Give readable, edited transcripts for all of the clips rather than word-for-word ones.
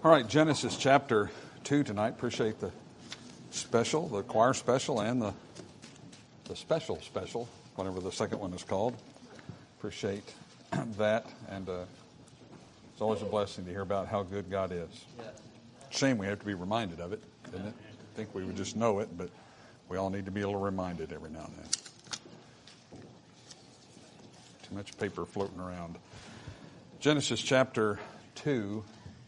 All right, Genesis chapter 2 tonight. Appreciate the choir special, and the special, whatever the second one is called. Appreciate that, and it's always a blessing to hear about how good God is. Shame we have to be reminded of it, isn't it? I think we would just know it, but we all need to be a little reminded every now and then. Too much paper floating around. Genesis chapter 2.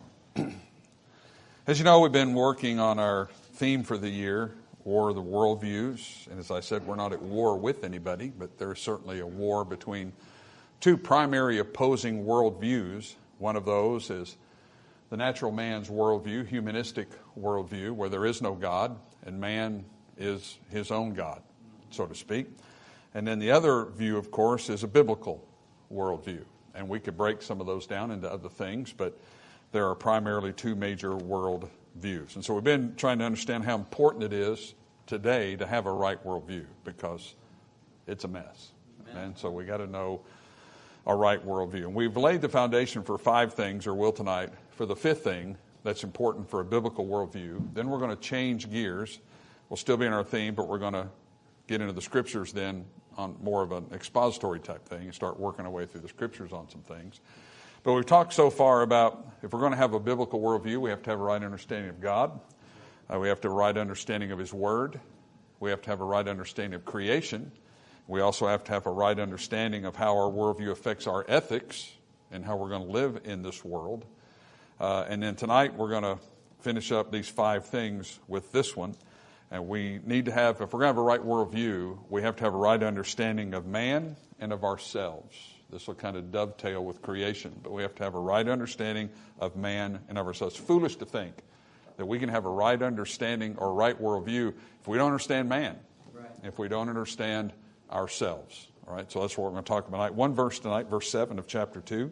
As you know, we've been working on our theme for the year, War of the Worldviews. And as I said, we're not at war with anybody, but there's certainly a war between two primary opposing worldviews. One of those is the natural man's worldview, humanistic worldview, where there is no God, and man is his own God, so to speak. And then the other view, of course, is a biblical worldview. And we could break some of those down into other things, but there are primarily two major world views. And so we've been trying to understand how important it is today to have a right worldview, because it's a mess. And so we got to know a right worldview. And we've laid the foundation for 5 things, or will tonight, for the 5th thing that's important for a biblical worldview. Then we're going to change gears. We'll still be in our theme, but we're going to get into the scriptures then on more of an expository type thing and start working our way through the scriptures on some things. But we've talked so far about if we're going to have a biblical worldview, we have to have a right understanding of God. We have to have a right understanding of His Word. We have to have a right understanding of creation. We also have to have a right understanding of how our worldview affects our ethics and how we're going to live in this world. And then tonight we're going to finish up these 5 things with this one. And we need to have, if we're going to have a right worldview, we have to have a right understanding of man and of ourselves. This will kind of dovetail with creation, but we have to have a right understanding of man and of ourselves. It's foolish to think that we can have a right understanding or right worldview if we don't understand man, if we don't understand ourselves. All right, so that's what we're going to talk about tonight. One verse tonight, verse 7 of chapter 2.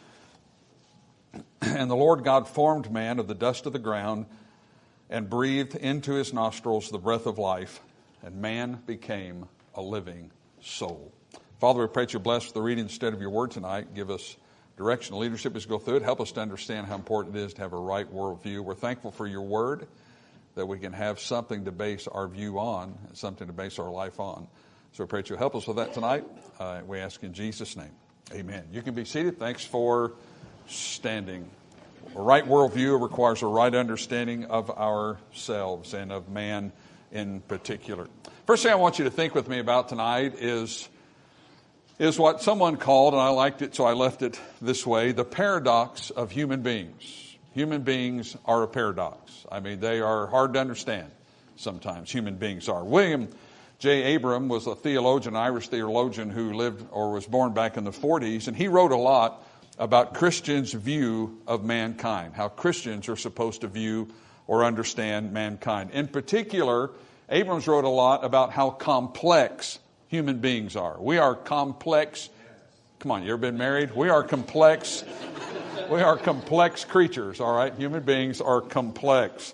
And the Lord God formed man of the dust of the ground and breathed into his nostrils the breath of life, and man became a living soul. Father, we pray that you bless the reading instead of your word tonight. Give us direction and leadership as we go through it. Help us to understand how important it is to have a right worldview. We're thankful for your word, that we can have something to base our view on, something to base our life on. So we pray that you'll help us with that tonight. We ask in Jesus' name. Amen. You can be seated. Thanks for standing. A right worldview requires a right understanding of ourselves and of man in particular. First thing I want you to think with me about tonight is what someone called, and I liked it, so I left it this way, the paradox of human beings. Human beings are a paradox. I mean, they are hard to understand sometimes. Human beings are. William J. Abram was a theologian, Irish theologian, who lived or was born back in the 40s, and he wrote a lot about Christians' view of mankind, how Christians are supposed to view or understand mankind. In particular, Abrams wrote a lot about how complex human beings are. We are complex. Come on, you ever been married? We are complex. We are complex creatures, all right? Human beings are complex.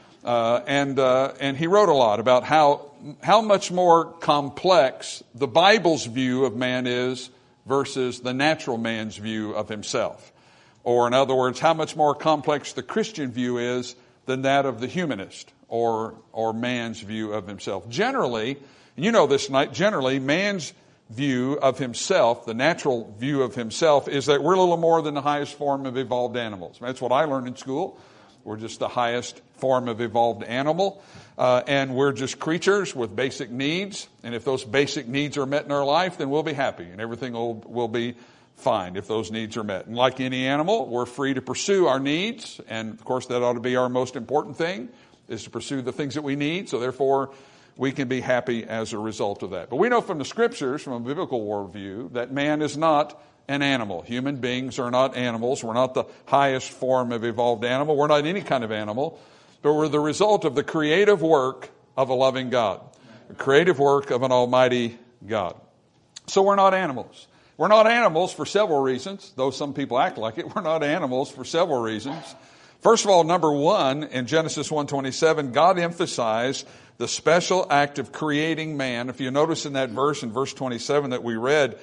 And he wrote a lot about how much more complex the Bible's view of man is versus the natural man's view of himself. Or in other words, how much more complex the Christian view is than that of the humanist or man's view of himself. Generally, and you know this tonight, generally, man's view of himself, the natural view of himself, is that we're a little more than the highest form of evolved animals. That's what I learned in school. We're just the highest form of evolved animal. And we're just creatures with basic needs. And if those basic needs are met in our life, then we'll be happy and everything will be fine if those needs are met. And like any animal, we're free to pursue our needs. And of course, that ought to be our most important thing, is to pursue the things that we need. So therefore, we can be happy as a result of that. But we know from the scriptures, from a biblical worldview, that man is not an animal. Human beings are not animals. We're not the highest form of evolved animal. We're not any kind of animal. But we're the result of the creative work of a loving God. The creative work of an almighty God. So we're not animals. We're not animals for several reasons, though some people act like it. We're not animals for several reasons. First of all, number 1, in Genesis 1:27, God emphasized the special act of creating man. If you notice in that verse, in verse 27 that we read,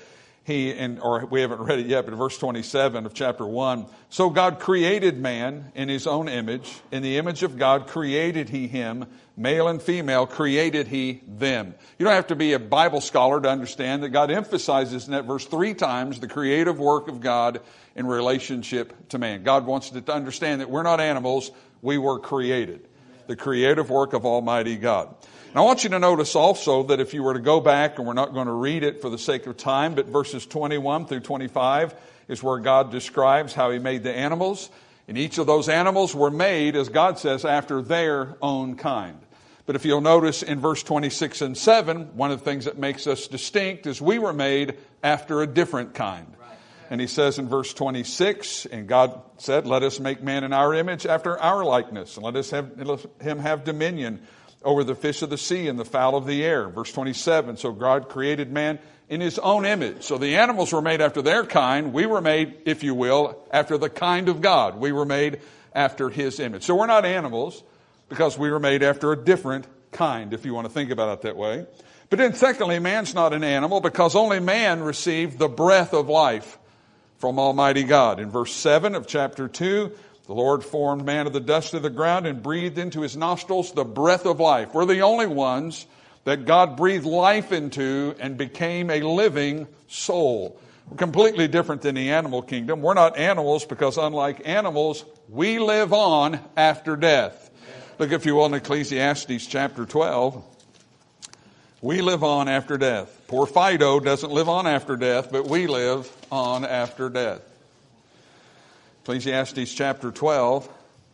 or we haven't read it yet, but verse 27 of chapter 1. So God created man in his own image. In the image of God created he him. Male and female created he them. You don't have to be a Bible scholar to understand that God emphasizes in that verse 3 times the creative work of God in relationship to man. God wants to understand that we're not animals, we were created. The creative work of Almighty God. And I want you to notice also that if you were to go back, and we're not going to read it for the sake of time, but verses 21 through 25 is where God describes how he made the animals. And each of those animals were made, as God says, after their own kind. But if you'll notice in verse 26 and 7, one of the things that makes us distinct is we were made after a different kind. And he says in verse 26, and God said, let us make man in our image after our likeness, and let him have dominion over the fish of the sea and the fowl of the air. Verse 27, so God created man in his own image. So the animals were made after their kind. We were made, if you will, after the kind of God. We were made after his image. So we're not animals because we were made after a different kind, if you want to think about it that way. But then secondly, man's not an animal because only man received the breath of life from Almighty God. In verse 7 of chapter 2, the Lord formed man of the dust of the ground and breathed into his nostrils the breath of life. We're the only ones that God breathed life into and became a living soul. We're completely different than the animal kingdom. We're not animals because unlike animals, we live on after death. Look, if you will, in Ecclesiastes chapter 12. We live on after death. Poor Fido doesn't live on after death, but we live on after death. Ecclesiastes chapter 12.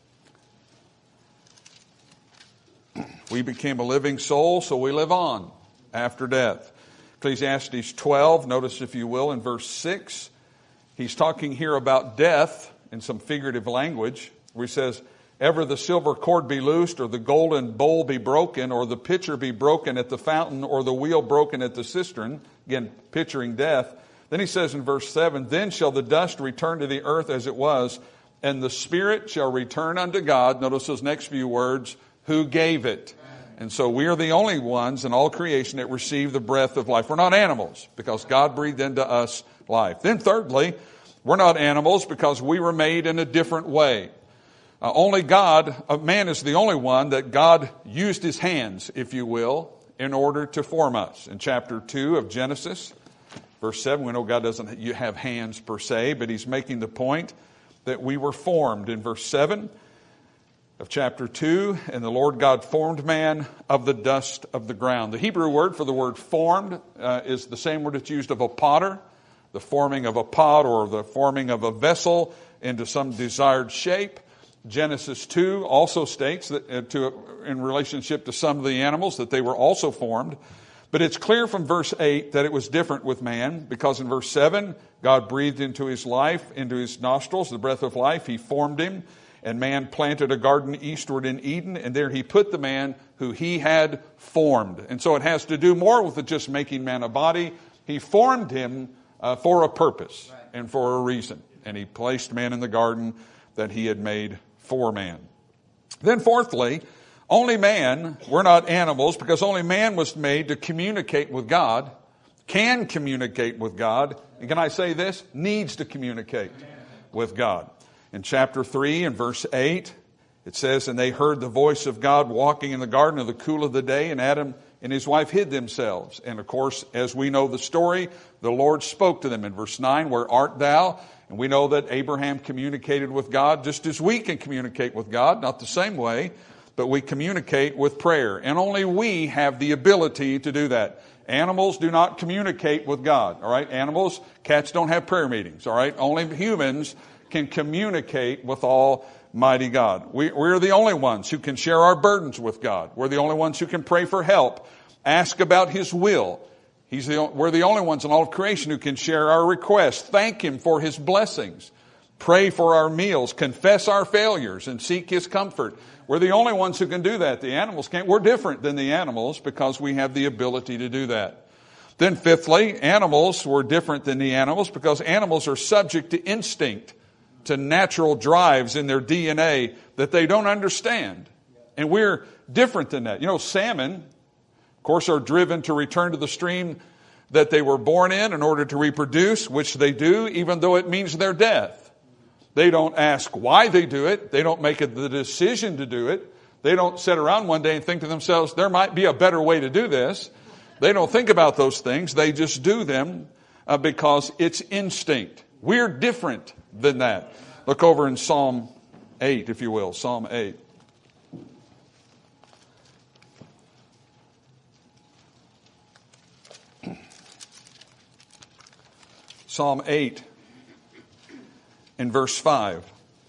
We became a living soul, so we live on after death. Ecclesiastes 12, notice if you will, in verse 6, he's talking here about death in some figurative language, where he says, ever the silver cord be loosed, or the golden bowl be broken, or the pitcher be broken at the fountain, or the wheel broken at the cistern. Again, picturing death. Then he says in verse 7, then shall the dust return to the earth as it was, and the spirit shall return unto God. Notice those next few words, who gave it. And so we are the only ones in all creation that receive the breath of life. We're not animals because God breathed into us life. Then thirdly, we're not animals because we were made in a different way. Only God, man is the only one that God used his hands, if you will, in order to form us. In chapter 2 of Genesis, verse 7, we know God doesn't have hands per se, but he's making the point that we were formed. In verse 7 of chapter 2, and the Lord God formed man of the dust of the ground. The Hebrew word for the word formed is the same word that's used of a potter, the forming of a pot or the forming of a vessel into some desired shape. Genesis 2 also states that in relationship to some of the animals that they were also formed. But it's clear from verse 8 that it was different with man, because in verse 7, God breathed into his life, into his nostrils, the breath of life. He formed him, and man planted a garden eastward in Eden, and there he put the man who he had formed. And so it has to do more with just making man a body. He formed him for a purpose and for a reason. And he placed man in the garden that he had made for man. Then fourthly, only man, we're not animals, because only man was made to communicate with God, can communicate with God, and can I say this? Needs to communicate with God. In chapter 3 and verse 8, it says, and they heard the voice of God walking in the garden of the cool of the day, and Adam and his wife hid themselves. And of course, as we know the story, the Lord spoke to them in verse 9, where art thou? And we know that Abraham communicated with God just as we can communicate with God, not the same way, but we communicate with prayer. And only we have the ability to do that. Animals do not communicate with God, all right? Animals, cats don't have prayer meetings, all right? Only humans can communicate with Almighty God. We're the only ones who can share our burdens with God. We're the only ones who can pray for help, ask about his will. We're the only ones in all of creation who can share our requests, thank him for his blessings, pray for our meals, confess our failures, and seek his comfort. We're the only ones who can do that. The animals can't. We're different than the animals because we have the ability to do that. Then fifthly, animals were different than the animals because animals are subject to instinct, to natural drives in their DNA that they don't understand. And we're different than that. You know, salmon, of course, are driven to return to the stream that they were born in order to reproduce, which they do, even though it means their death. They don't ask why they do it. They don't make the decision to do it. They don't sit around one day and think to themselves, there might be a better way to do this. They don't think about those things. They just do them because it's instinct. We're different than that. Look over in Psalm 8, if you will. Psalm 8. Psalm 8 in verse 5.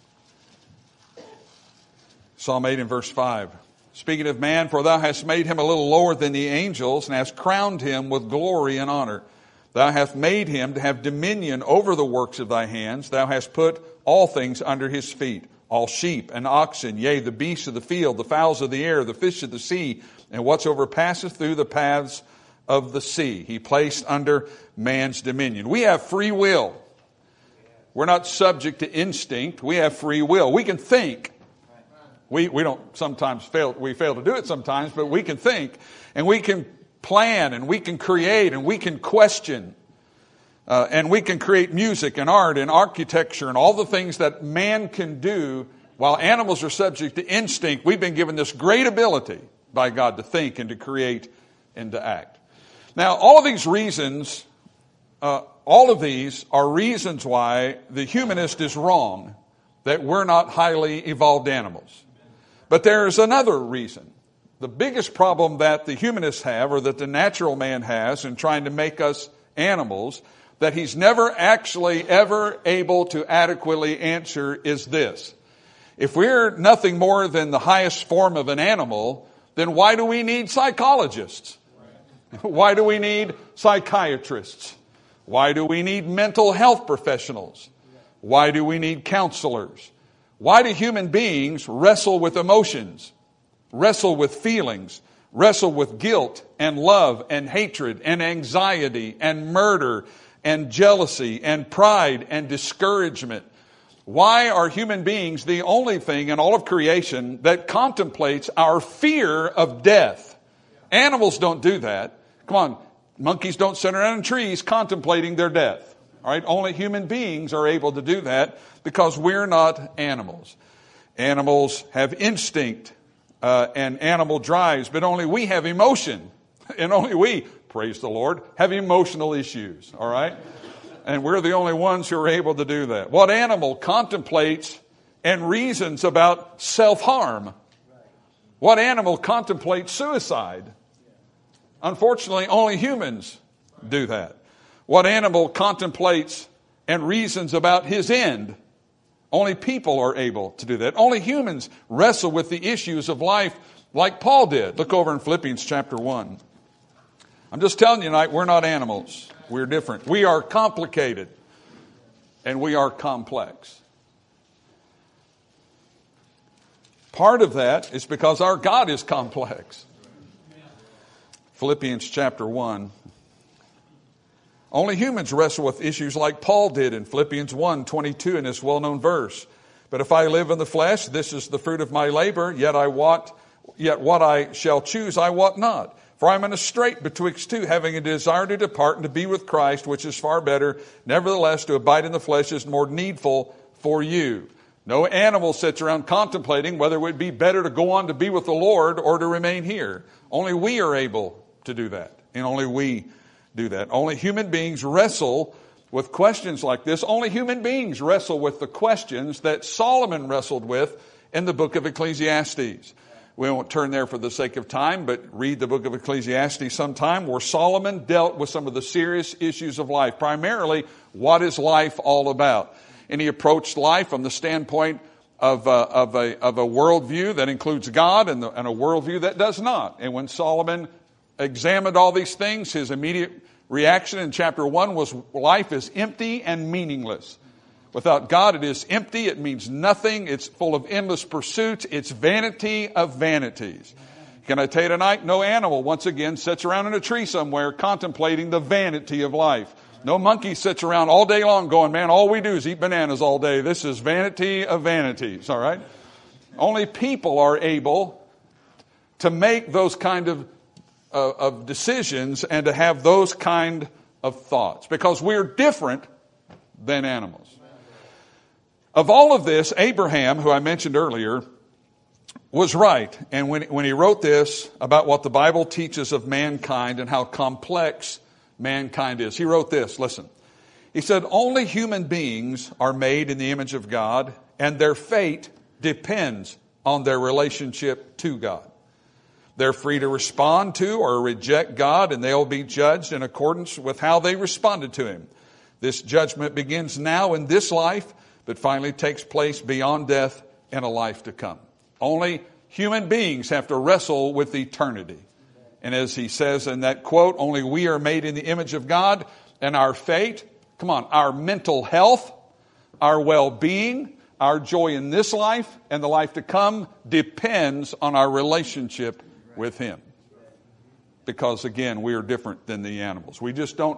Psalm 8 in verse 5. Speaking of man, for thou hast made him a little lower than the angels, and hast crowned him with glory and honor. Thou hast made him to have dominion over the works of thy hands. Thou hast put all things under his feet, all sheep and oxen, yea, the beasts of the field, the fowls of the air, the fish of the sea, and whatsoever passeth through the paths of the sea. He placed under man's dominion. We have free will. We're not subject to instinct. We have free will. We can think. We don't sometimes fail. We fail to do it sometimes, but we can think, and we can plan, and we can create, and we can question, and we can create music and art and architecture and all the things that man can do. While animals are subject to instinct, we've been given this great ability by God to think and to create and to act. Now, all of these reasons, all of these are reasons why the humanist is wrong, that we're not highly evolved animals. But there's another reason. The biggest problem that the humanists have, or that the natural man has in trying to make us animals, that he's never actually ever able to adequately answer is this. If we're nothing more than the highest form of an animal, then why do we need psychologists? Why do we need psychiatrists? Why do we need mental health professionals? Why do we need counselors? Why do human beings wrestle with emotions, wrestle with feelings, wrestle with guilt and love and hatred and anxiety and murder and jealousy and pride and discouragement? Why are human beings the only thing in all of creation that contemplates our fear of death? Animals don't do that. Come on, monkeys don't sit around in trees contemplating their death. All right, only human beings are able to do that because we're not animals. Animals have instinct and animal drives, but only we have emotion. And only we, praise the Lord, have emotional issues. All right? And we're the only ones who are able to do that. What animal contemplates and reasons about self-harm? What animal contemplates suicide? Unfortunately, only humans do that. What animal contemplates and reasons about his end? Only people are able to do that. Only humans wrestle with the issues of life like Paul did. Look over in Philippians chapter 1. I'm just telling you tonight, we're not animals. We're different. We are complicated and we are complex. Part of that is because our God is complex. Philippians chapter 1. Only humans wrestle with issues like Paul did in Philippians 1:22 in this well-known verse. But if I live in the flesh, this is the fruit of my labor, yet what I shall choose I wot not. For I am in a strait betwixt two, having a desire to depart and to be with Christ, which is far better. Nevertheless, to abide in the flesh is more needful for you. No animal sits around contemplating whether it would be better to go on to be with the Lord or to remain here. Only we are able to do that, and only we do that. Only human beings wrestle with questions like this. Only human beings wrestle with the questions that Solomon wrestled with in the book of Ecclesiastes. We won't turn there for the sake of time, but read the book of Ecclesiastes sometime, where Solomon dealt with some of the serious issues of life. Primarily, what is life all about? And he approached life from the standpoint of a worldview that includes God and a worldview that does not. And when Solomon examined all these things, his immediate reaction in chapter 1 was life is empty and meaningless. Without God, it is empty. It means nothing. It's full of endless pursuits. It's vanity of vanities. Can I tell you tonight, no animal, once again, sits around in a tree somewhere contemplating the vanity of life. No monkey sits around all day long going, man, all we do is eat bananas all day. This is vanity of vanities, all right? Only people are able to make those kind of of decisions and to have those kind of thoughts, because we're different than animals. Of all of this, Abraham, who I mentioned earlier, was right. And when he wrote this about what the Bible teaches of mankind and how complex mankind is, he wrote this, listen. He said, only human beings are made in the image of God, and their fate depends on their relationship to God. They're free to respond to or reject God, and they'll be judged in accordance with how they responded to Him. This judgment begins now in this life, but finally takes place beyond death in a life to come. Only human beings have to wrestle with eternity. And as he says in that quote, only we are made in the image of God, and our fate, our mental health, our well-being, our joy in this life and the life to come depends on our relationship with Him. Because again, we are different than the animals. We just don't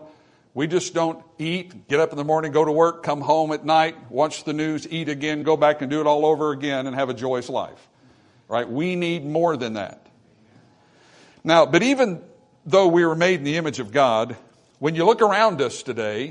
eat, get up in the morning, go to work, come home at night, watch the news, eat again, go back and do it all over again and have a joyous life. Right? We need more than that. Now, but even though we were made in the image of God, when you look around us today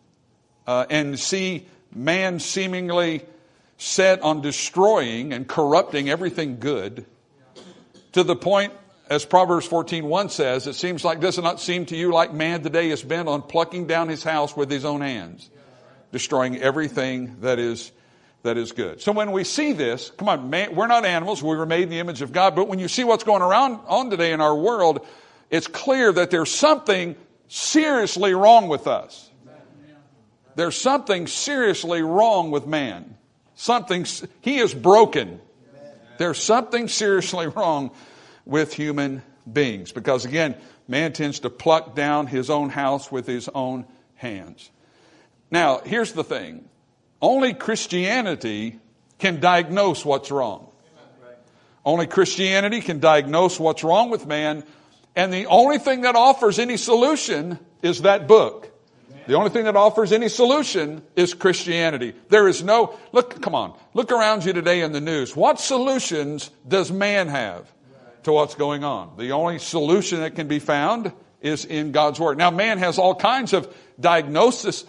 and see man seemingly set on destroying and corrupting everything good, to the point, as Proverbs 14:1 says, it seems like, does it not seem to you like man today is bent on plucking down his house with his own hands, destroying everything that is good. So when we see this, man, we're not animals, we were made in the image of God, but when you see what's going on today in our world, it's clear that there's something seriously wrong with us. There's something seriously wrong with man. He is broken. There's something seriously wrong with human beings. Because again, man tends to pluck down his own house with his own hands. Now, here's the thing. Only Christianity can diagnose what's wrong. Only Christianity can diagnose what's wrong with man. And the only thing that offers any solution is that book. The only thing that offers any solution is Christianity. There is no, look around you today in the news. What solutions does man have to what's going on? The only solution that can be found is in God's Word. Now, man has all kinds of diagnoses,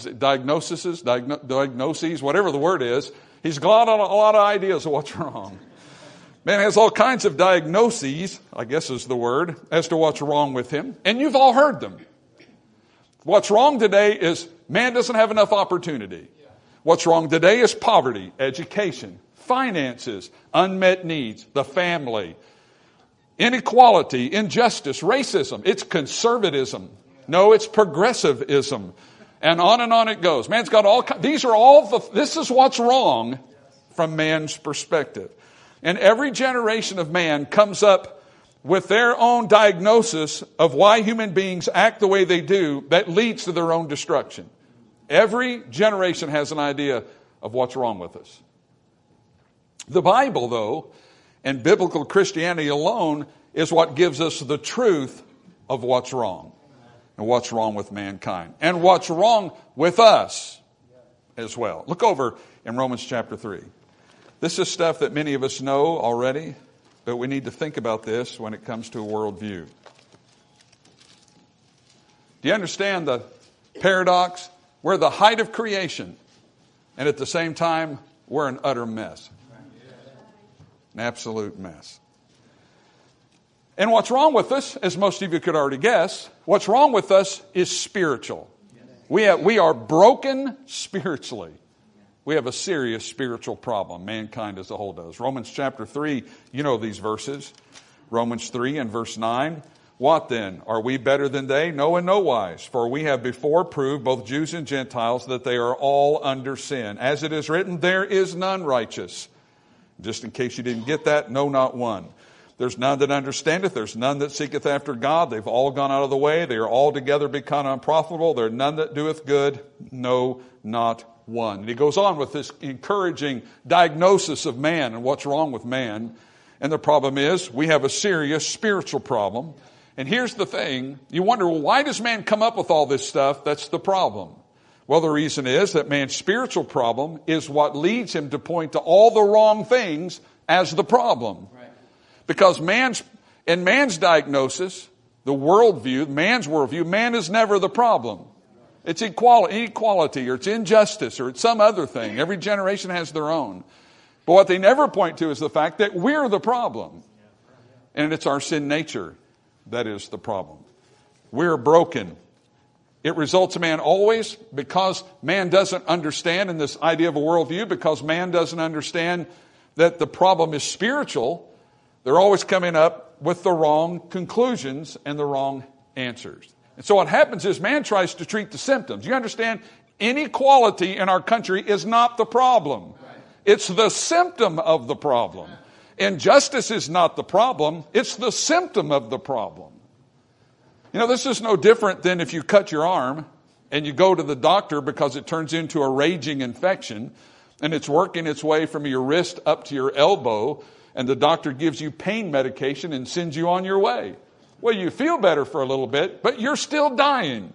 whatever the word is. He's got a lot of ideas of what's wrong. Man has all kinds of diagnoses, I guess is the word, as to what's wrong with him. And you've all heard them. What's wrong today is man doesn't have enough opportunity. What's wrong today is poverty, education, finances, unmet needs, the family, inequality, injustice, racism. It's conservatism. No, it's progressivism. And on it goes. Man's got this is what's wrong from man's perspective. And every generation of man comes up with their own diagnosis of why human beings act the way they do that leads to their own destruction. Every generation has an idea of what's wrong with us. The Bible, though, and biblical Christianity alone is what gives us the truth of what's wrong and what's wrong with mankind and what's wrong with us as well. Look over in Romans chapter 3. This is stuff that many of us know already, but we need to think about this when it comes to a worldview. Do you understand the paradox? We're the height of creation, and at the same time, we're an utter mess. An absolute mess. And what's wrong with us, as most of you could already guess, what's wrong with us is spiritual. We are broken spiritually. We have a serious spiritual problem. Mankind as a whole does. Romans chapter 3, you know these verses. Romans 3 and verse 9. What then? Are we better than they? No, in no wise. For we have before proved, both Jews and Gentiles, that they are all under sin. As it is written, there is none righteous. Just in case you didn't get that, no, not one. There's none that understandeth. There's none that seeketh after God. They've all gone out of the way. They are all together become unprofitable. There are none that doeth good. No, not one. And he goes on with this encouraging diagnosis of man and what's wrong with man. And the problem is we have a serious spiritual problem. And here's the thing. You wonder, well, why does man come up with all this stuff? That's the problem. Well, the reason is that man's spiritual problem is what leads him to point to all the wrong things as the problem. Right. Because in man's diagnosis, the worldview, man's worldview, man is never the problem. It's inequality, or it's injustice, or it's some other thing. Every generation has their own. But what they never point to is the fact that we're the problem. And it's our sin nature that is the problem. We're broken. It results in man always, because man doesn't understand in this idea of a worldview, because man doesn't understand that the problem is spiritual, they're always coming up with the wrong conclusions and the wrong answers. And so what happens is man tries to treat the symptoms. You understand, inequality in our country is not the problem. It's the symptom of the problem. Injustice is not the problem. It's the symptom of the problem. You know, this is no different than if you cut your arm and you go to the doctor because it turns into a raging infection and it's working its way from your wrist up to your elbow, and the doctor gives you pain medication and sends you on your way. Well, you feel better for a little bit, but you're still dying.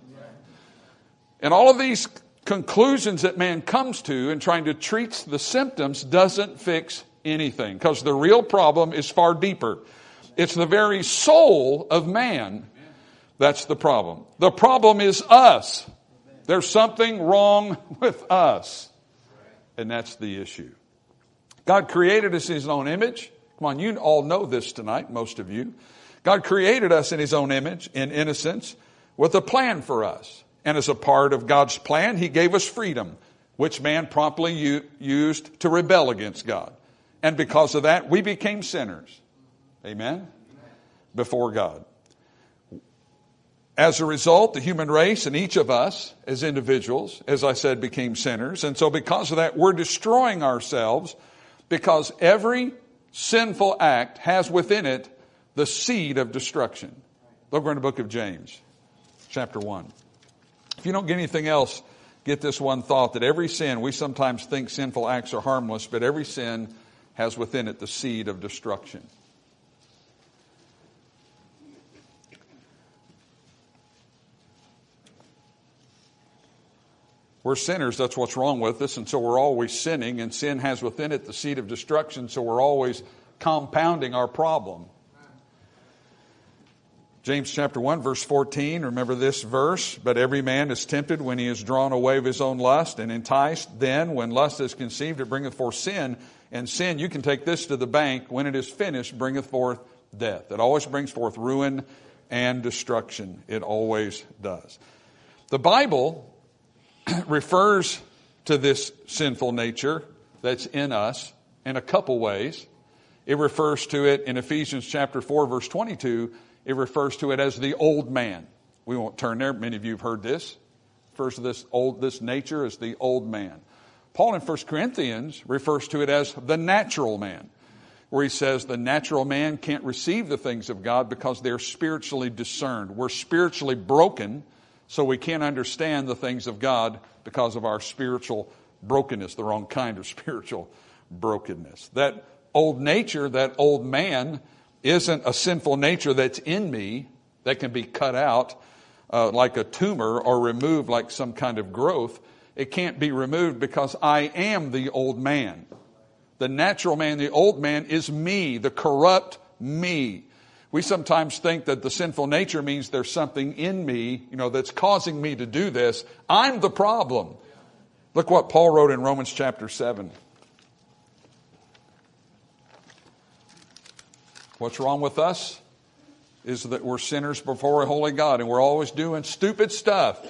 And all of these conclusions that man comes to in trying to treat the symptoms doesn't fix anything, because the real problem is far deeper. It's the very soul of man that's the problem. The problem is us. There's something wrong with us. And that's the issue. God created us in His own image. Come on, you all know this tonight, most of you. God created us in His own image, in innocence, with a plan for us. And as a part of God's plan, He gave us freedom, which man promptly used to rebel against God. And because of that, we became sinners. Amen? Before God. As a result, the human race and each of us as individuals, as I said, became sinners. And so because of that, we're destroying ourselves, because every sinful act has within it the seed of destruction. Look, we're in the book of James, chapter 1. If you don't get anything else, get this one thought, that every sin, we sometimes think sinful acts are harmless, but every sin has within it the seed of destruction. We're sinners, that's what's wrong with us, and so we're always sinning, and sin has within it the seed of destruction, so we're always compounding our problem. James chapter 1, verse 14, remember this verse, but every man is tempted when he is drawn away of his own lust and enticed. Then, when lust is conceived, it bringeth forth sin. And sin, you can take this to the bank, when it is finished, bringeth forth death. It always brings forth ruin and destruction. It always does. The Bible refers to this sinful nature that's in us in a couple ways. It refers to it in Ephesians chapter 4, verse 22. It refers to it as the old man. We won't turn there. Many of you have heard this. It refers to this nature as the old man. Paul in 1 Corinthians refers to it as the natural man, where he says the natural man can't receive the things of God because they're spiritually discerned. We're spiritually broken, so we can't understand the things of God because of our spiritual brokenness, the wrong kind of spiritual brokenness. That old nature, that old man, isn't a sinful nature that's in me that can be cut out like a tumor or removed like some kind of growth. It can't be removed because I am the old man. The natural man, the old man, is me, the corrupt me. We sometimes think that the sinful nature means there's something in me, that's causing me to do this. I'm the problem. Look what Paul wrote in Romans chapter 7. What's wrong with us is that we're sinners before a holy God, and we're always doing stupid stuff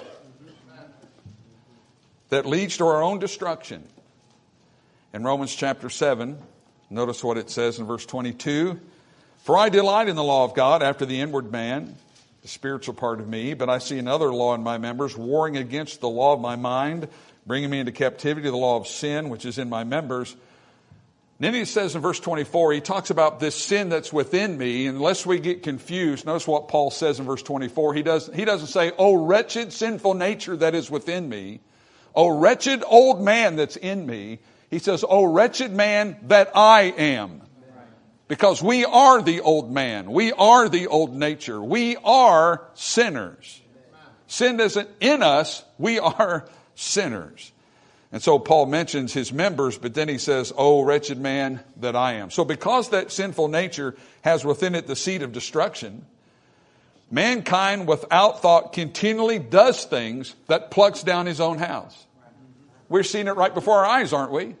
that leads to our own destruction. In Romans chapter 7, notice what it says in verse 22. For I delight in the law of God after the inward man, the spiritual part of me, but I see another law in my members, warring against the law of my mind, bringing me into captivity to the law of sin, which is in my members. And then he says in verse 24, he talks about this sin that's within me. Unless we get confused, notice what Paul says in verse 24. He doesn't say, oh, wretched sinful nature that is within me. Oh, wretched old man that's in me. He says, oh, wretched man that I am. Because we are the old man. We are the old nature. We are sinners. Sin isn't in us. We are sinners. And so Paul mentions his members, but then he says, oh, wretched man that I am. So because that sinful nature has within it the seed of destruction, Mankind, without thought, continually does things that plucks down his own house. We're seeing it right before our eyes, aren't we?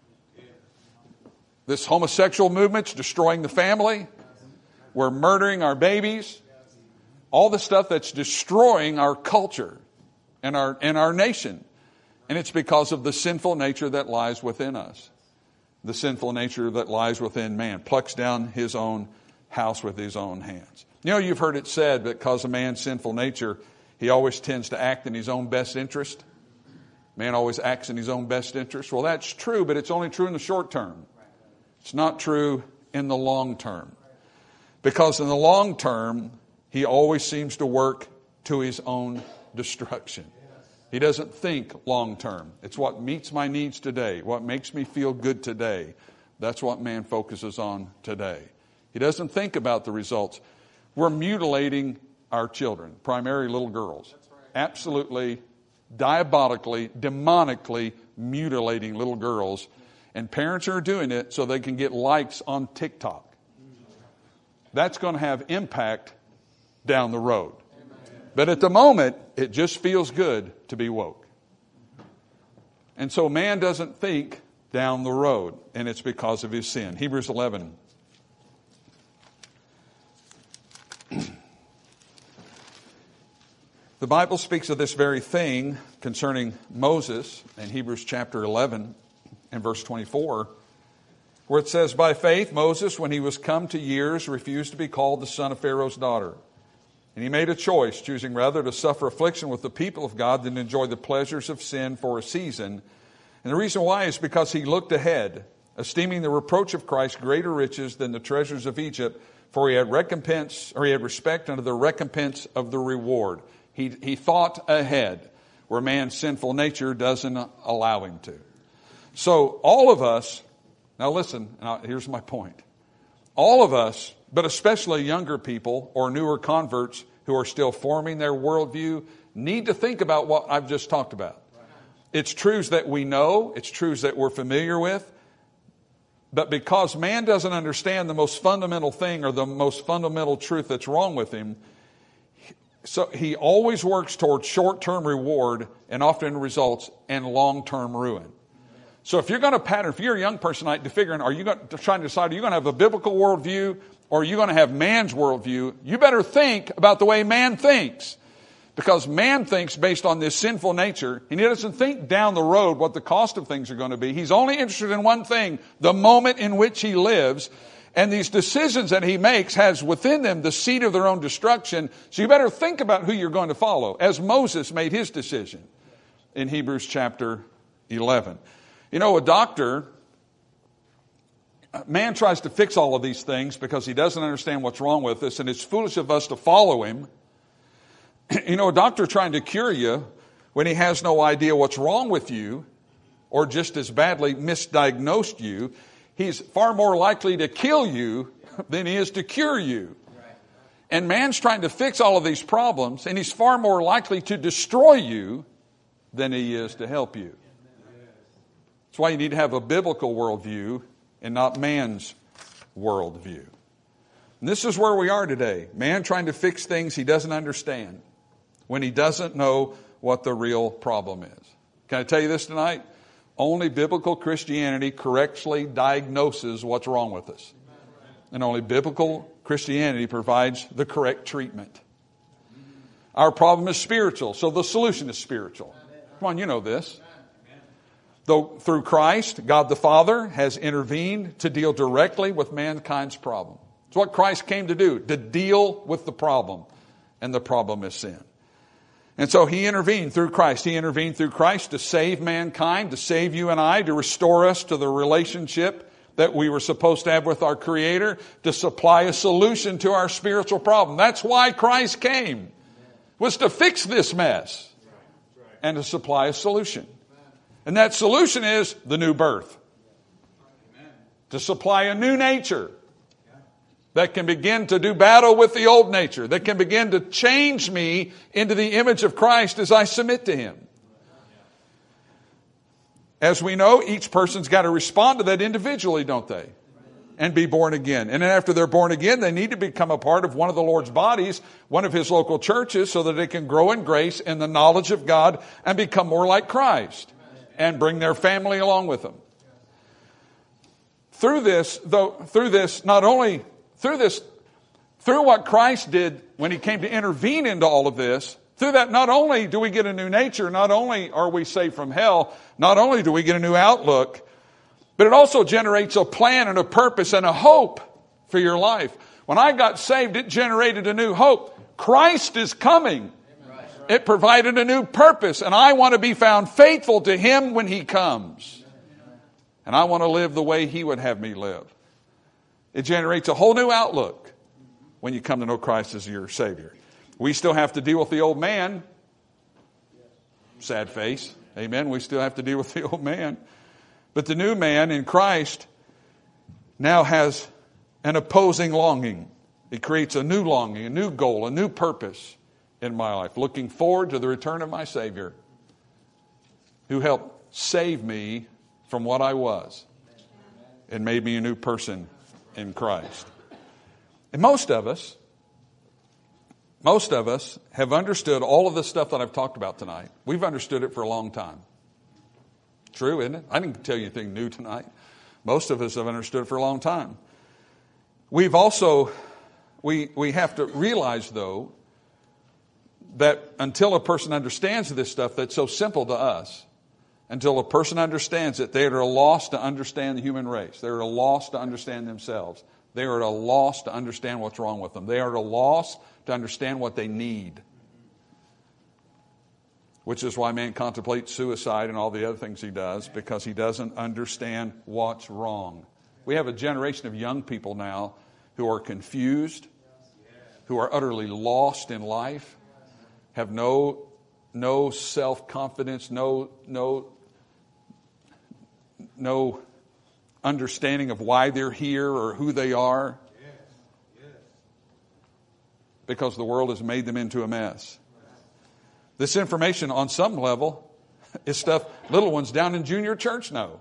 This homosexual movement's destroying the family. We're murdering our babies. All the stuff that's destroying our culture and our nation. And it's because of the sinful nature that lies within us. The sinful nature that lies within man plucks down his own house with his own hands. You know, you've heard it said that because of man's sinful nature, he always tends to act in his own best interest. Man always acts in his own best interest. Well, that's true, but it's only true in the short term. It's not true in the long term. Because in the long term, he always seems to work to his own destruction. He doesn't think long term. It's what meets my needs today, what makes me feel good today. That's what man focuses on today. He doesn't think about the results. We're mutilating our children, primarily little girls. Absolutely, diabolically, demonically mutilating little girls. And parents are doing it so they can get likes on TikTok. That's going to have impact down the road. But at the moment, it just feels good to be woke. And so man doesn't think down the road, and it's because of his sin. Hebrews 11. The Bible speaks of this very thing concerning Moses in Hebrews chapter 11 and verse 24, where it says, by faith Moses, when he was come to years, refused to be called the son of Pharaoh's daughter. And he made a choice, choosing rather to suffer affliction with the people of God than to enjoy the pleasures of sin for a season. And the reason why is because he looked ahead, esteeming the reproach of Christ greater riches than the treasures of Egypt, for he had respect unto the recompense of the reward. He thought ahead, where man's sinful nature doesn't allow him to. So all of us, now listen, here's my point. All of us, but especially younger people or newer converts who are still forming their worldview, need to think about what I've just talked about. It's truths that we know, it's truths that we're familiar with, but because man doesn't understand the most fundamental thing or the most fundamental truth that's wrong with him, so he always works towards short-term reward and often results in long-term ruin. So if you're going to pattern, if you're a young person tonight, are you going to try to decide, are you going to have a biblical worldview or are you going to have man's worldview? You better think about the way man thinks. Because man thinks based on this sinful nature, and he doesn't think down the road what the cost of things are going to be. He's only interested in one thing, the moment in which he lives. And these decisions that he makes has within them the seed of their own destruction. So you better think about who you're going to follow, as Moses made his decision in Hebrews chapter 11. You know, a doctor, man tries to fix all of these things because he doesn't understand what's wrong with us, and it's foolish of us to follow him. You know, a doctor trying to cure you when he has no idea what's wrong with you, or just as badly misdiagnosed you, he's far more likely to kill you than he is to cure you. And man's trying to fix all of these problems, and he's far more likely to destroy you than he is to help you. That's why you need to have a biblical worldview and not man's worldview. And this is where we are today. Man trying to fix things he doesn't understand when he doesn't know what the real problem is. Can I tell you this tonight? Only biblical Christianity correctly diagnoses what's wrong with us. And only biblical Christianity provides the correct treatment. Our problem is spiritual, so the solution is spiritual. Come on, you know this. Though through Christ, God the Father has intervened to deal directly with mankind's problem. It's what Christ came to do, to deal with the problem. And the problem is sin. And so he intervened through Christ. He intervened through Christ to save mankind, to save you and I, to restore us to the relationship that we were supposed to have with our Creator, to supply a solution to our spiritual problem. That's why Christ came, was to fix this mess and to supply a solution. And that solution is the new birth. To supply a new nature that can begin to do battle with the old nature, that can begin to change me into the image of Christ as I submit to Him. As we know, each person's got to respond to that individually, don't they? and be born again. And then after they're born again, they need to become a part of one of the Lord's bodies, one of His local churches, so that they can grow in grace and the knowledge of God and become more like Christ and bring their family along with them. Through what Christ did when He came to intervene into all of this, through that, not only do we get a new nature, not only are we saved from hell, not only do we get a new outlook, but it also generates a plan and a purpose and a hope for your life. When I got saved, it generated a new hope. Christ is coming. It provided a new purpose, and I want to be found faithful to Him when He comes. And I want to live the way He would have me live. It generates a whole new outlook when you come to know Christ as your Savior. We still have to deal with the old man. Sad face. Amen. We still have to deal with the old man. But the new man in Christ now has an opposing longing. It creates a new longing, a new goal, a new purpose in my life. Looking forward to the return of my Savior, who helped save me from what I was and made me a new person in Christ. And most of us have understood all of the stuff that I've talked about tonight. We've understood it for a long time. True, isn't it? I didn't tell you anything new tonight. Most of us have understood it for a long time. We've also, we have to realize, though, that until a person understands this stuff that's so simple to us, until a person understands it, they are at a loss to understand the human race. They are at a loss to understand themselves. They are at a loss to understand what's wrong with them. They are at a loss to understand what they need. Which is why man contemplates suicide and all the other things he does, because he doesn't understand what's wrong. We have a generation of young people now who are confused, who are utterly lost in life, have no self-confidence, no understanding of why they're here or who they are, because the world has made them into a mess. This information on some level is stuff little ones down in junior church know.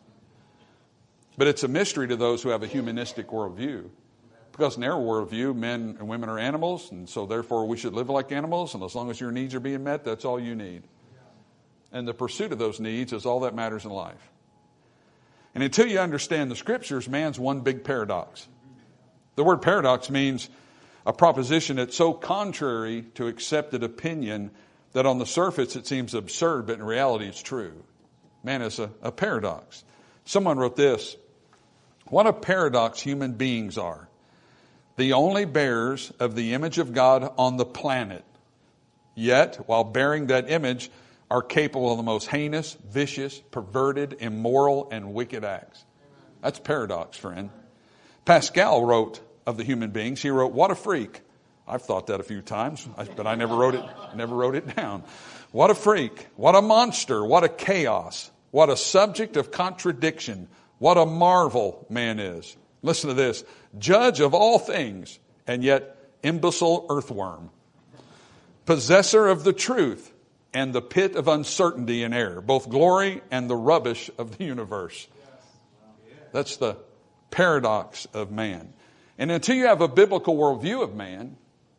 But it's a mystery to those who have a humanistic worldview. Because in their worldview, men and women are animals, and so therefore we should live like animals, and as long as your needs are being met, that's all you need. And the pursuit of those needs is all that matters in life. And until you understand the Scriptures, man's one big paradox. The word paradox means a proposition that's so contrary to accepted opinion that on the surface it seems absurd, but in reality it's true. Man is a paradox. Someone wrote this: what a paradox human beings are. The only bearers of the image of God on the planet, yet, while bearing that image, are capable of the most heinous, vicious, perverted, immoral, and wicked acts. That's paradox, friend. Pascal wrote of the human beings, he wrote, what a freak. I've thought that a few times, but I never wrote it down. What a freak. What a monster. What a chaos. What a subject of contradiction. What a marvel man is. Listen to this. Judge of all things, and yet imbecile earthworm. Possessor of the truth and the pit of uncertainty and error. Both glory and the rubbish of the universe. That's the paradox of man. And until you have a biblical worldview of man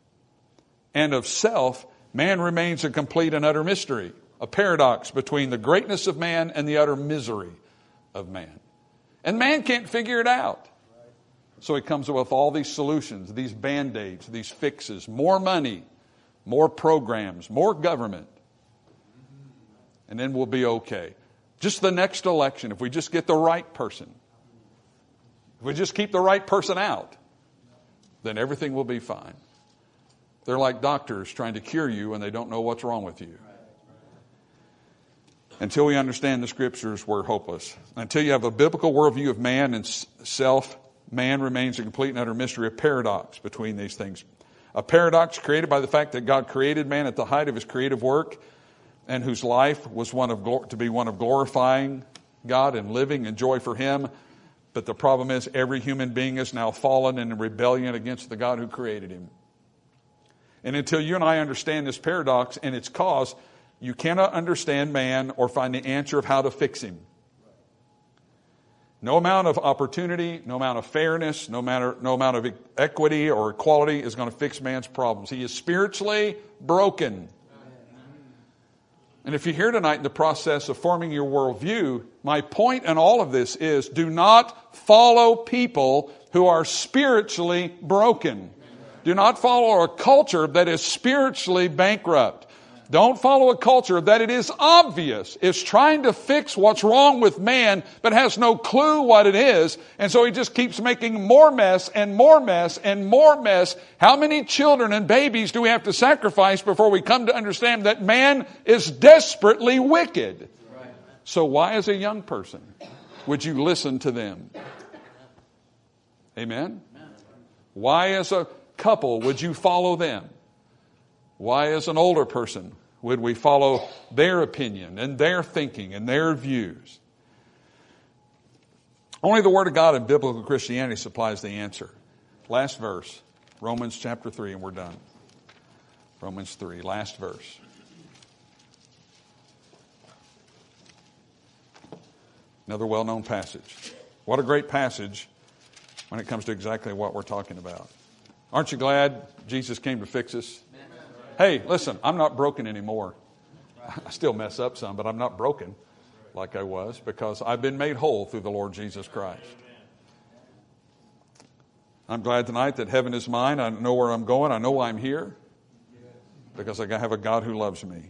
and of self, man remains a complete and utter mystery. A paradox between the greatness of man and the utter misery of man. And man can't figure it out. So he comes up with all these solutions, these band-aids, these fixes, more money, more programs, more government. And then we'll be okay. Just the next election, if we just get the right person, if we just keep the right person out, then everything will be fine. They're like doctors trying to cure you when they don't know what's wrong with you. Until we understand the Scriptures, we're hopeless. Until you have a biblical worldview of man and self, man remains a complete and utter mystery, a paradox between these things. A paradox created by the fact that God created man at the height of his creative work, and whose life was to be one of glorifying God and living in joy for Him. But the problem is every human being is now fallen and in rebellion against the God who created him. And until you and I understand this paradox and its cause, you cannot understand man or find the answer of how to fix him. No amount of opportunity, no amount of fairness, no amount of equity or equality is going to fix man's problems. He is spiritually broken. And if you're here tonight in the process of forming your worldview, my point in all of this is do not follow people who are spiritually broken. Do not follow a culture that is spiritually bankrupt. Don't follow a culture that it is obvious is trying to fix what's wrong with man, but has no clue what it is. And so he just keeps making more mess and more mess and more mess. How many children and babies do we have to sacrifice before we come to understand that man is desperately wicked? So why, as a young person, would you listen to them? Amen? Why, as a couple, would you follow them? Why, as an older person, would we follow their opinion and their thinking and their views? Only the Word of God in biblical Christianity supplies the answer. Last verse, Romans chapter 3, and we're done. Romans 3, last verse. Another well-known passage. What a great passage when it comes to exactly what we're talking about. Aren't you glad Jesus came to fix us? Hey, listen, I'm not broken anymore. I still mess up some, but I'm not broken like I was because I've been made whole through the Lord Jesus Christ. I'm glad tonight that heaven is mine. I know where I'm going. I know why I'm here because I have a God who loves me.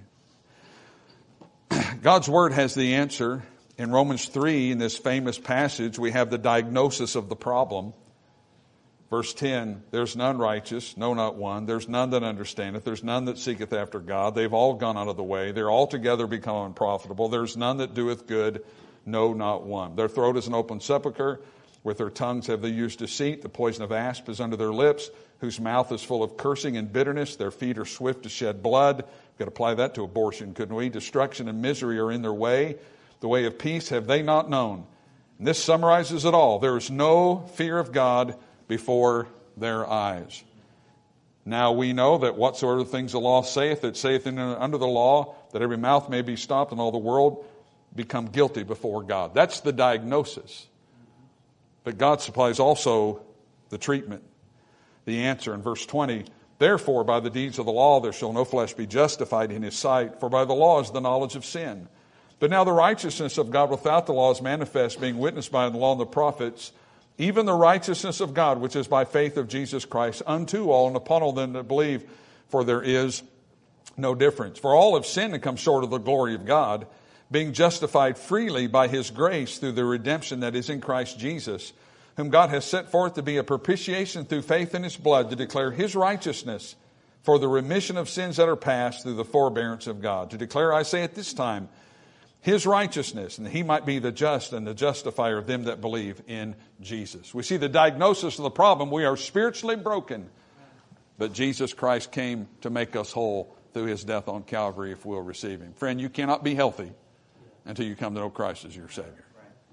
God's Word has the answer. In Romans 3, in this famous passage, we have the diagnosis of the problem. Verse 10, there's none righteous, no, not one. There's none that understandeth. There's none that seeketh after God. They've all gone out of the way. They're altogether become unprofitable. There's none that doeth good, no, not one. Their throat is an open sepulchre. With their tongues have they used deceit. The poison of asp is under their lips, whose mouth is full of cursing and bitterness. Their feet are swift to shed blood. We could apply that to abortion, couldn't we? Destruction and misery are in their way. The way of peace have they not known. And this summarizes it all. There is no fear of God before their eyes. Now we know that whatsoever things the law saith, it saith under the law, that every mouth may be stopped and all the world become guilty before God. That's the diagnosis. But God supplies also the treatment, the answer. In verse 20, therefore by the deeds of the law there shall no flesh be justified in his sight, for by the law is the knowledge of sin. But now the righteousness of God without the law is manifest, being witnessed by the law and the prophets, even the righteousness of God, which is by faith of Jesus Christ, unto all and upon all them that believe, for there is no difference. For all have sinned and come short of the glory of God, being justified freely by his grace through the redemption that is in Christ Jesus, whom God has set forth to be a propitiation through faith in his blood, to declare his righteousness for the remission of sins that are past through the forbearance of God. To declare, I say at this time, his righteousness, and he might be the just and the justifier of them that believe in Jesus. We see the diagnosis of the problem. We are spiritually broken, but Jesus Christ came to make us whole through his death on Calvary if we'll receive him. Friend, you cannot be healthy until you come to know Christ as your Savior.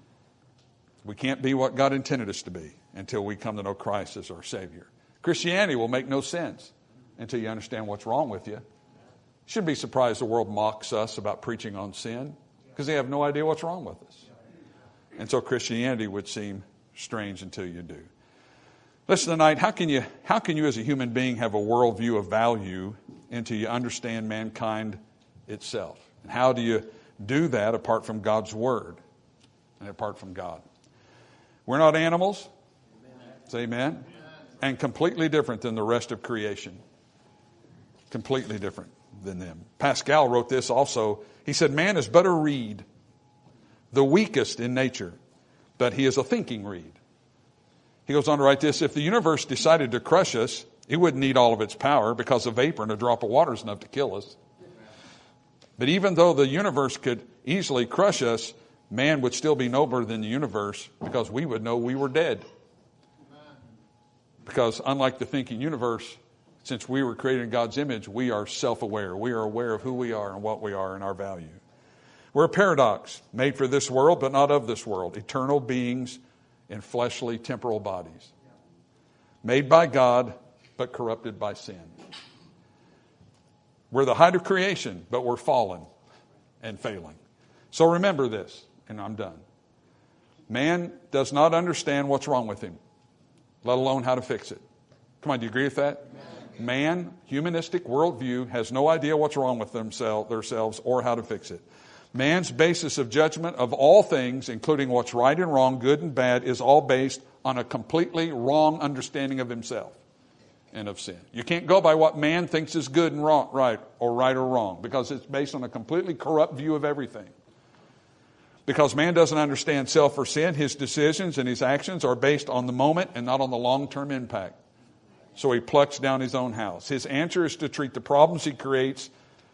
We can't be what God intended us to be until we come to know Christ as our Savior. Christianity will make no sense until you understand what's wrong with you. You shouldn't be surprised the world mocks us about preaching on sin, because they have no idea what's wrong with us. And so Christianity would seem strange until you do. Listen tonight, how can you as a human being have a worldview of value until you understand mankind itself? And how do you do that apart from God's Word and apart from God? We're not animals. Say amen. And completely different than the rest of creation. Completely different than them. Pascal wrote this also. He said, man is but a reed, the weakest in nature, but he is a thinking reed. He goes on to write this, if the universe decided to crush us, it wouldn't need all of its power because a vapor and a drop of water is enough to kill us. But even though the universe could easily crush us, man would still be nobler than the universe because we would know we were dead. Because unlike the thinking universe, since we were created in God's image, we are self-aware. We are aware of who we are and what we are and our value. We're a paradox, made for this world but not of this world. Eternal beings in fleshly, temporal bodies. Made by God but corrupted by sin. We're the height of creation, but we're fallen and failing. So remember this, and I'm done. Man does not understand what's wrong with him, let alone how to fix it. Come on, do you agree with that? Man, humanistic worldview, has no idea what's wrong with themselves or how to fix it. Man's basis of judgment of all things, including what's right and wrong, good and bad, is all based on a completely wrong understanding of himself and of sin. You can't go by what man thinks is good and wrong, right or wrong, because it's based on a completely corrupt view of everything. Because man doesn't understand self or sin, his decisions and his actions are based on the moment and not on the long-term impact. So he plucks down his own house. His answer is to treat the problems he creates,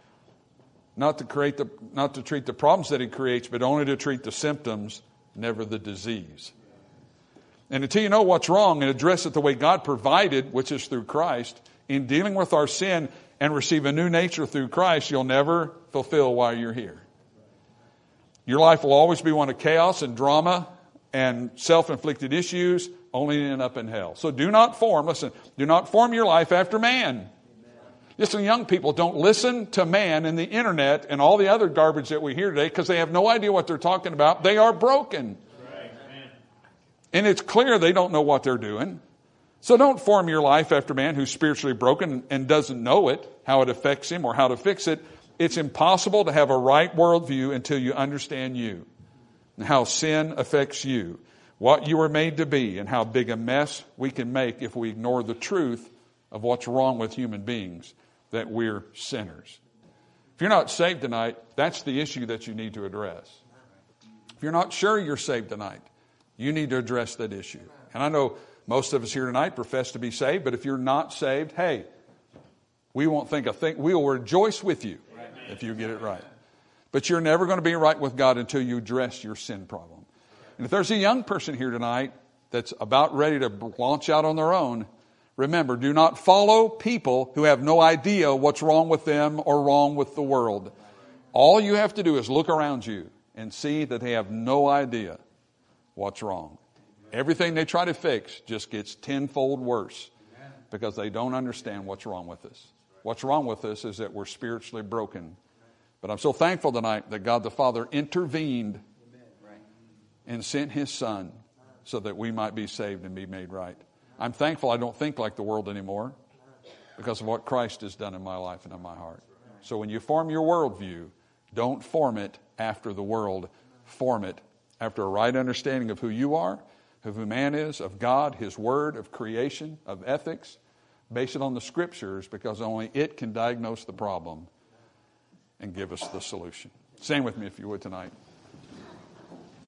not to treat the problems that he creates, but only to treat the symptoms, never the disease. And until you know what's wrong and address it the way God provided, which is through Christ, in dealing with our sin and receive a new nature through Christ, you'll never fulfill why you're here. Your life will always be one of chaos and drama and self-inflicted issues, only to end up in hell. So do not form your life after man. Listen, young people, don't listen to man and the internet and all the other garbage that we hear today because they have no idea what they're talking about. They are broken. Right. And it's clear they don't know what they're doing. So don't form your life after man who's spiritually broken and doesn't know it, how it affects him or how to fix it. It's impossible to have a right worldview until you understand you and how sin affects you, what you were made to be, and how big a mess we can make if we ignore the truth of what's wrong with human beings, that we're sinners. If you're not saved tonight, that's the issue that you need to address. If you're not sure you're saved tonight, you need to address that issue. And I know most of us here tonight profess to be saved, but if you're not saved, hey, we won't think a thing. We will rejoice with you if you get it right. But you're never going to be right with God until you address your sin problem. And if there's a young person here tonight that's about ready to launch out on their own, remember, do not follow people who have no idea what's wrong with them or wrong with the world. All you have to do is look around you and see that they have no idea what's wrong. Everything they try to fix just gets tenfold worse because they don't understand what's wrong with us. What's wrong with us is that we're spiritually broken. But I'm so thankful tonight that God the Father intervened and sent His Son so that we might be saved and be made right. I'm thankful I don't think like the world anymore because of what Christ has done in my life and in my heart. So when you form your worldview, don't form it after the world. Form it after a right understanding of who you are, of who man is, of God, His Word, of creation, of ethics. Base it on the Scriptures because only it can diagnose the problem and give us the solution. Stand with me if you would tonight.